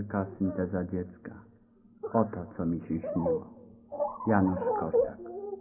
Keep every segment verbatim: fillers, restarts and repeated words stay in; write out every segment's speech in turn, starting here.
Wielka synteza dziecka. Oto, co mi się śniło. Janusz Korczak.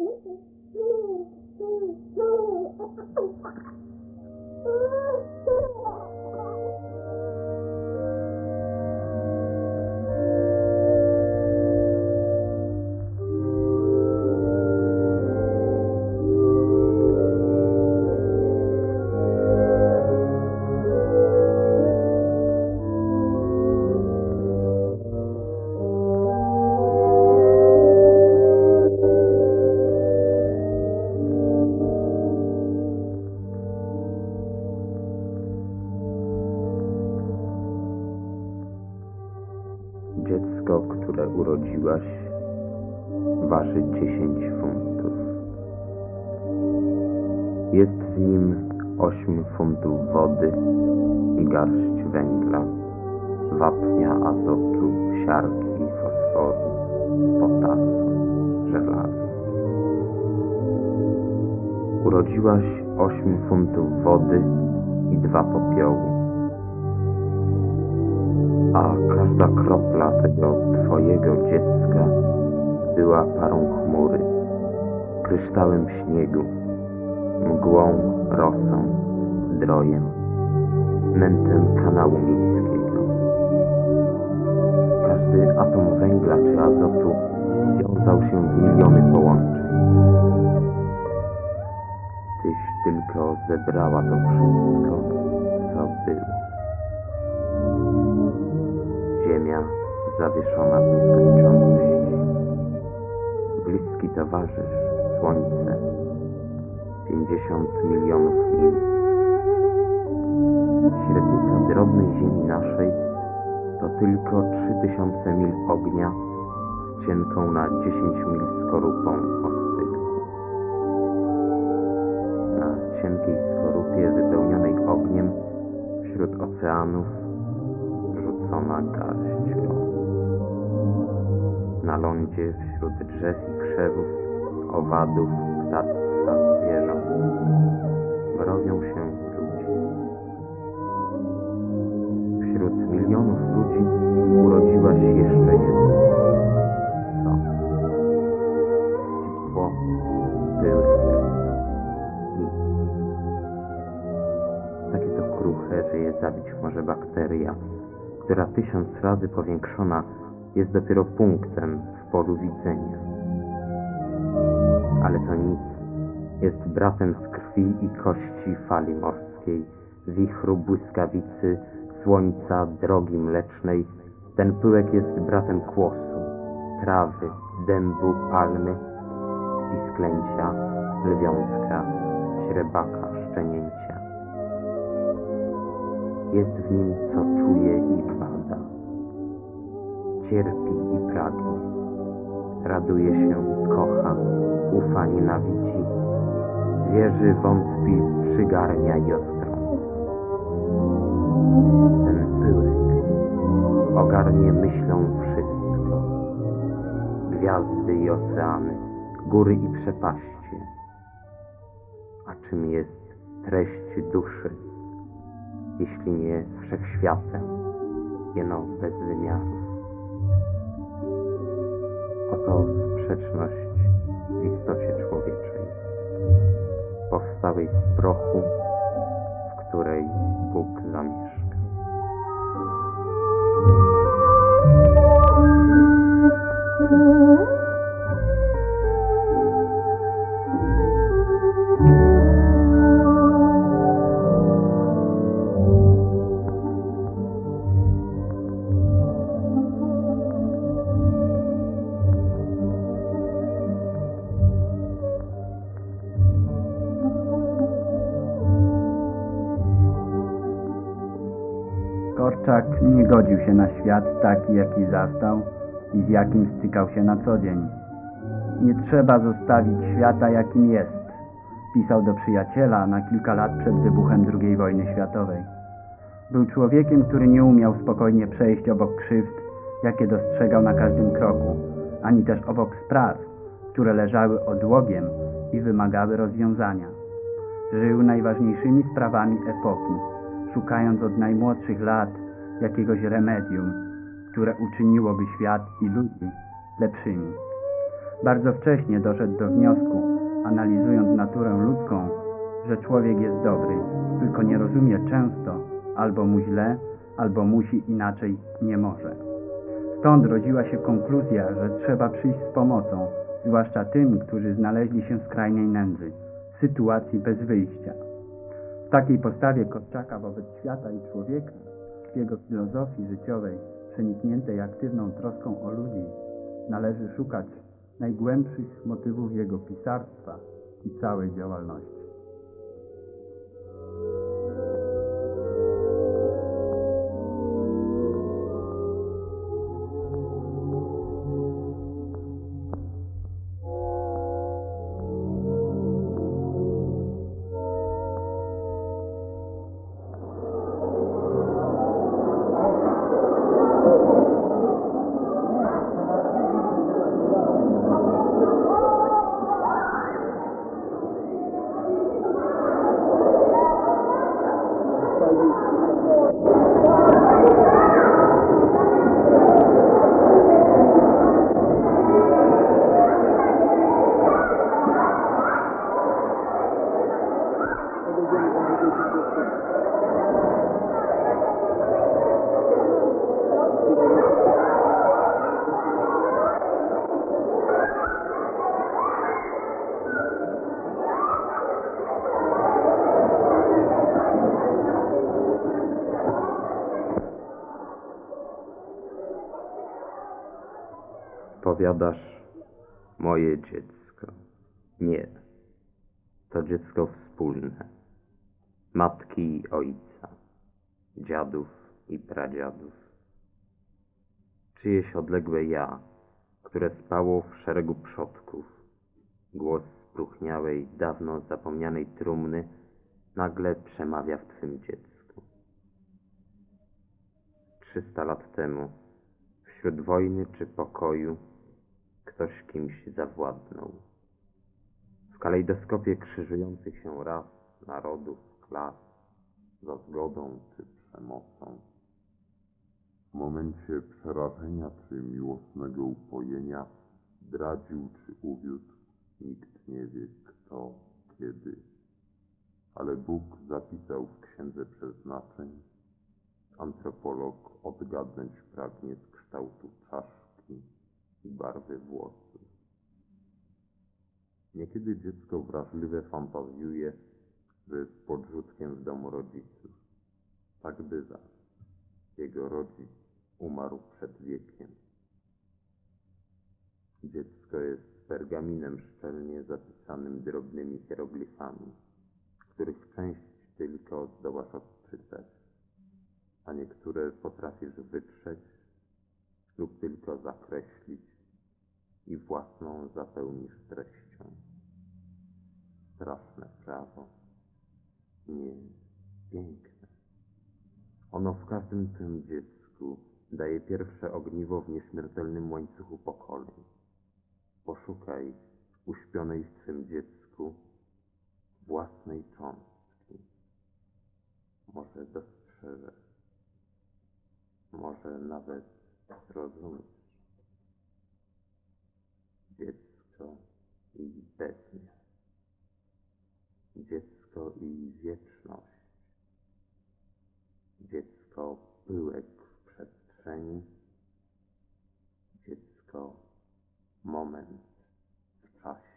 Dziecko, które urodziłaś, waży dziesięć funtów. Jest w nim osiem funtów wody i garść węgla, wapnia, azotu, siarki, fosforu, potasu, żelaza. Urodziłaś osiem funtów wody i dwa popiołu. A każda kropla tego twojego dziecka była parą chmury, kryształem śniegu, mgłą, rosą, drojem, nętem kanału miejskiego. Każdy atom węgla czy azotu wiązał się w miliony połączeń. Tyś tylko zebrała to wszystko, co było. Ziemia zawieszona w nieskończoność. Bliski towarzysz, słońce, pięćdziesiąt milionów mil. Średnica drobnej ziemi naszej to tylko trzy tysiące mil ognia z cienką na dziesięć mil skorupą o styku. Na cienkiej skorupie wypełnionej ogniem wśród oceanów rzucona garść lądu. Na lądzie wśród drzew i krzewów, owadów, ptactwa, zwierząt rowią się ludzie. Wśród milionów ludzi urodziłaś jeszcze jedno. Co? Ścipło, pyłek, nic. Takie to kruche, że je zabić może bakteria, która tysiąc razy powiększona jest dopiero punktem w polu widzenia. Ale to nic, jest bratem z krwi i kości fali morskiej, wichru, błyskawicy, słońca, drogi mlecznej. Ten pyłek jest bratem kłosu, trawy, dębu, palmy, pisklęcia, lwiątka, śrebaka, szczenięcia. Jest w nim, co czuje i bada. Cierpi i pragnie. Raduje się, kocha, ufa, nienawidzi. Wierzy, wątpi, przygarnia i odtrąca. Ten pyłek ogarnie myślą wszystko. Gwiazdy i oceany, góry i przepaście. A czym jest treść duszy, jeśli nie wszechświatem, jeno bez wymiarów? Oto sprzeczność w istocie człowieczej, powstałej z prochu, w której Bóg zamieszka. Korczak nie godził się na świat taki, jaki zastał i z jakim stykał się na co dzień. Nie trzeba zostawić świata, jakim jest, pisał do przyjaciela na kilka lat przed wybuchem drugiej wojny światowej. Był człowiekiem, który nie umiał spokojnie przejść obok krzywd, jakie dostrzegał na każdym kroku, ani też obok spraw, które leżały odłogiem i wymagały rozwiązania. Żył najważniejszymi sprawami epoki, szukając od najmłodszych lat jakiegoś remedium, które uczyniłoby świat i ludzi lepszymi. Bardzo wcześnie doszedł do wniosku, analizując naturę ludzką, że człowiek jest dobry, tylko nie rozumie często, albo mu źle, albo musi inaczej nie może. Stąd rodziła się konkluzja, że trzeba przyjść z pomocą, zwłaszcza tym, którzy znaleźli się w skrajnej nędzy, w sytuacji bez wyjścia. W takiej postawie Korczaka wobec świata i człowieka, w jego filozofii życiowej, przenikniętej aktywną troską o ludzi, należy szukać najgłębszych motywów jego pisarstwa i całej działalności. Powiadasz, moje dziecko. Nie, to dziecko wspólne. Matki i ojca, dziadów i pradziadów. Czyjeś odległe ja, które spało w szeregu przodków. Głos spróchniałej, dawno zapomnianej trumny nagle przemawia w twym dziecku. Trzysta lat temu, wśród wojny czy pokoju, ktoś kimś zawładnął. W kalejdoskopie krzyżujących się ras, narodów, klas, za zgodą czy przemocą. W momencie przerażenia czy miłosnego upojenia zdradził czy uwiódł, nikt nie wie kto, kiedy. Ale Bóg zapisał w księdze przeznaczeń, antropolog odgadnąć pragnie z kształtu czaszki i barwy włosów. Niekiedy dziecko wrażliwe fantazjuje, że jest podrzutkiem w domu rodziców. Tak bywa. Jego rodzic umarł przed wiekiem. Dziecko jest pergaminem szczelnie zapisanym drobnymi hieroglifami, których część tylko zdołasz odczytać, a niektóre potrafisz wytrzeć lub tylko zakreślić i własną zapełnisz treścią. Straszne prawo. Nie, piękne. Ono w każdym tym dziecku daje pierwsze ogniwo w nieśmiertelnym łańcuchu pokoleń. Poszukaj uśpionej w twym dziecku własnej cząstki. Może dostrzeżesz, może nawet rozumiesz. Dziecko i bezmiar. Dziecko i wieczność. Dziecko pyłek w przestrzeni. Dziecko moment w czasie.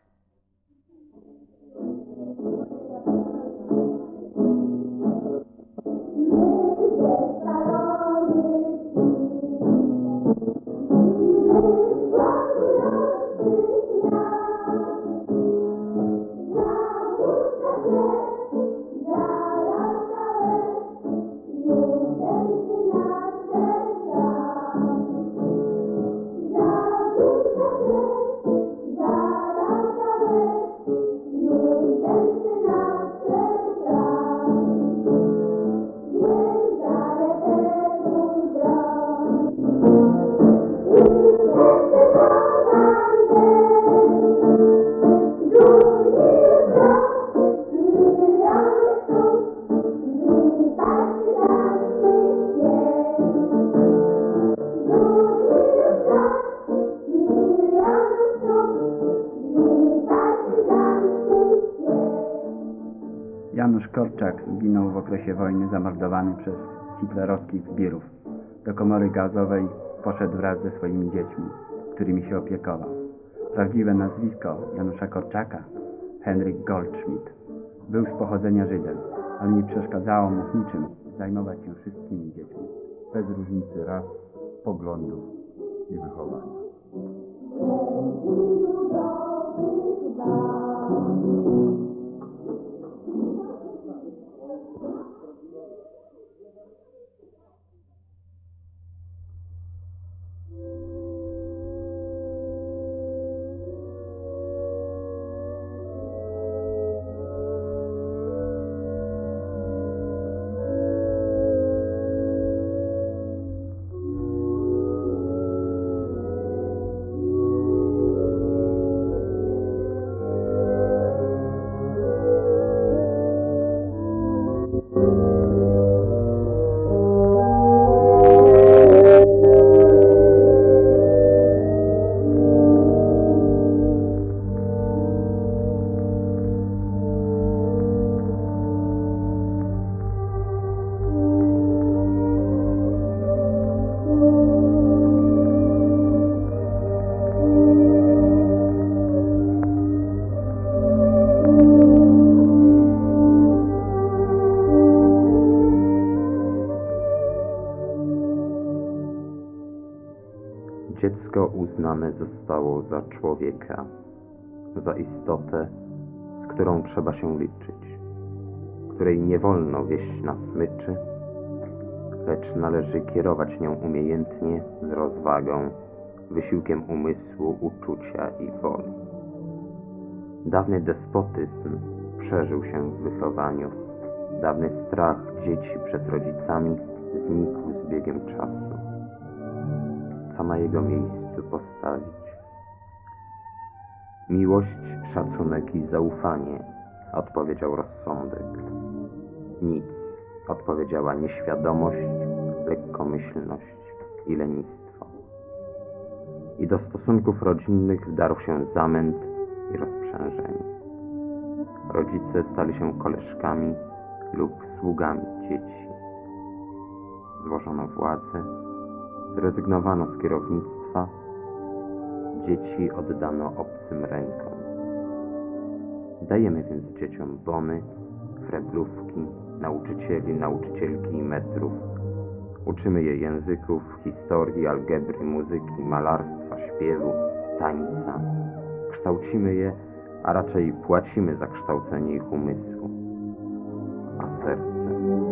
Thank you. Janusz Korczak zginął w okresie wojny, zamordowany przez hitlerowskich zbirów. Do komory gazowej poszedł wraz ze swoimi dziećmi, którymi się opiekował. Prawdziwe nazwisko Janusza Korczaka, Henryk Goldschmidt, był z pochodzenia Żydem, ale nie przeszkadzało mu w niczym zajmować się wszystkimi dziećmi, bez różnicy ras, poglądów i wychowania. Dziecko uznane zostało za człowieka, za istotę, z którą trzeba się liczyć, której nie wolno wieść na smyczy, lecz należy kierować nią umiejętnie, z rozwagą, wysiłkiem umysłu, uczucia i woli. Dawny despotyzm przeżył się w wychowaniu, dawny strach dzieci przed rodzicami znikł z biegiem czasu. Co na jego miejscu postawić? Miłość, szacunek i zaufanie, odpowiedział rozsądek. Nic, odpowiedziała nieświadomość, lekkomyślność i lenistwo. I do stosunków rodzinnych wdarł się zamęt i rozprzężenie. Rodzice stali się koleżkami lub sługami dzieci. Złożono władzę, zrezygnowano z kierownictwa, dzieci oddano obcym rękom. Dajemy więc dzieciom bony, freblówki, nauczycieli, nauczycielki i metrów. Uczymy je języków, historii, algebry, muzyki, malarstwa, śpiewu, tańca. Kształcimy je, a raczej płacimy za kształcenie ich umysłu. A serce?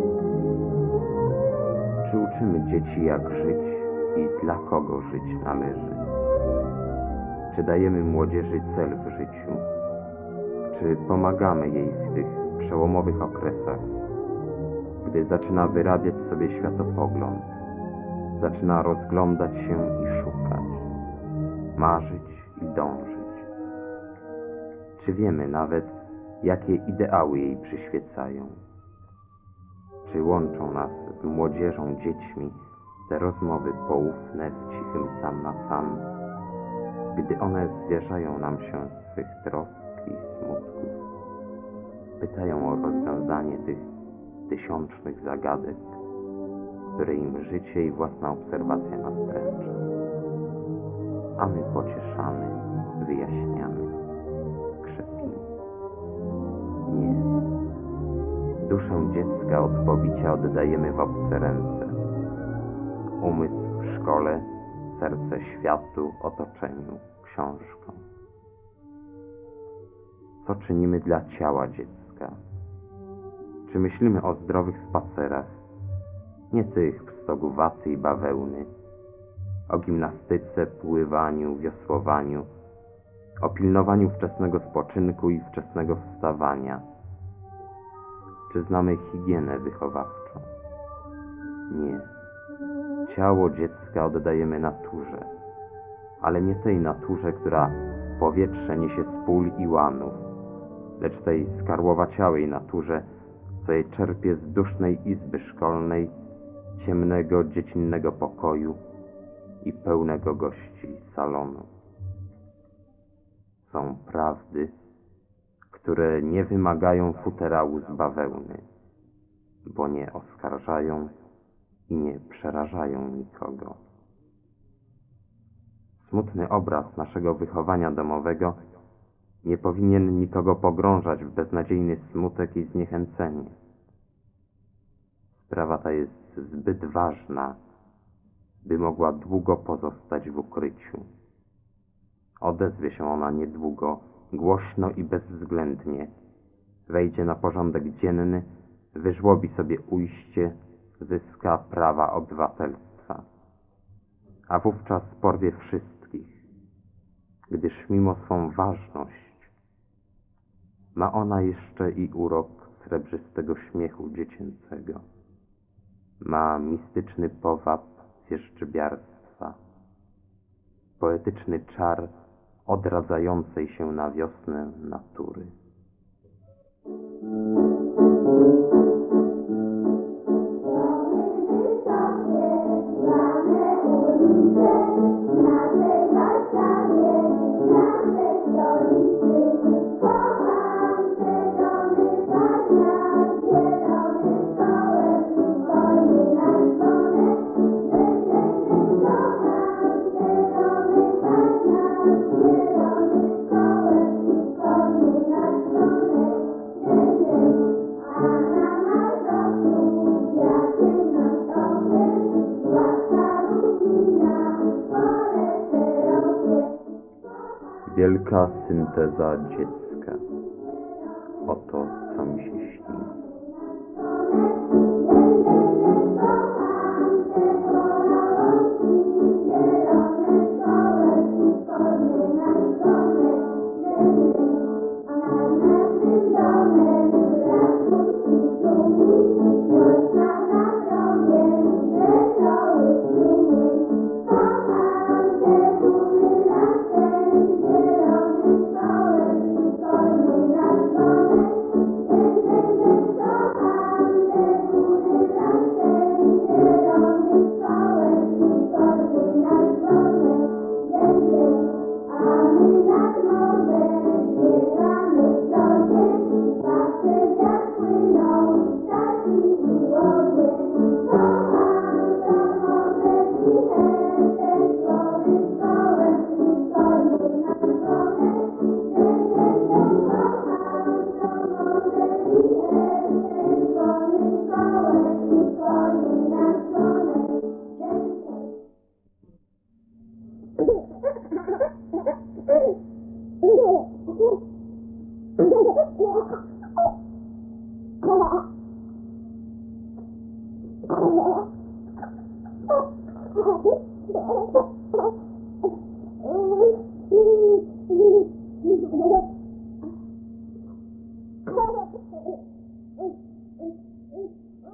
Czy uczymy dzieci, jak żyć i dla kogo żyć należy? Czy dajemy młodzieży cel w życiu? Czy pomagamy jej w tych przełomowych okresach, gdy zaczyna wyrabiać sobie światopogląd, zaczyna rozglądać się i szukać, marzyć i dążyć? Czy wiemy nawet, jakie ideały jej przyświecają? Czy łączą nas z młodzieżą, dziećmi te rozmowy poufne w cichym sam na sam, gdy one zwierzają nam się swych trosk i smutków, pytają o rozwiązanie tych tysiącznych zagadek, które im życie i własna obserwacja nastręcza. A my pocieszamy, wyjaśniamy, krzepimy. Nie. Duszę dziecka od pobicia oddajemy w obce ręce. Umysł w szkole, serce światu, otoczeniu, książkom. Co czynimy dla ciała dziecka? Czy myślimy o zdrowych spacerach, nie tych w stogu waty i bawełny, o gimnastyce, pływaniu, wiosłowaniu, o pilnowaniu wczesnego spoczynku i wczesnego wstawania? Czy znamy higienę wychowawczą? Nie. Ciało dziecka oddajemy naturze, ale nie tej naturze, która powietrze niesie z pól i łanów, lecz tej skarłowaciałej naturze, co je czerpie z dusznej izby szkolnej, ciemnego, dziecinnego pokoju i pełnego gości salonu. Są prawdy, które nie wymagają futerału z bawełny, bo nie oskarżają i nie przerażają nikogo. Smutny obraz naszego wychowania domowego nie powinien nikogo pogrążać w beznadziejny smutek i zniechęcenie. Sprawa ta jest zbyt ważna, by mogła długo pozostać w ukryciu. Odezwie się ona niedługo, głośno i bezwzględnie, wejdzie na porządek dzienny, wyżłobi sobie ujście, zyska prawa obywatelstwa. A wówczas porwie wszystkich, gdyż mimo swą ważność ma ona jeszcze i urok srebrzystego śmiechu dziecięcego. Ma mistyczny powab wierzchbiarstwa, poetyczny czar odradzającej się na wiosnę natury. Wielka synteza dziecka. Oto, co mi się śni.